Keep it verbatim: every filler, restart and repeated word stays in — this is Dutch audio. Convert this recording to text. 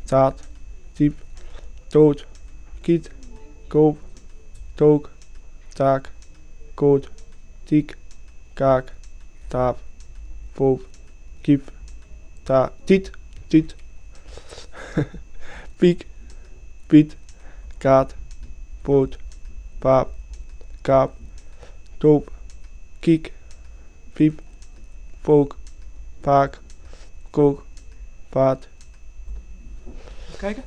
taat, diep, dood, kiet, koop, took, taak, koot, tiek, kaak, taap, poop, kiep, ta, tiet, tiet, piek, piet, kaat, poot, paap, kaap, toop, kiek, piep, pook, paak, kook, paat. Kijken.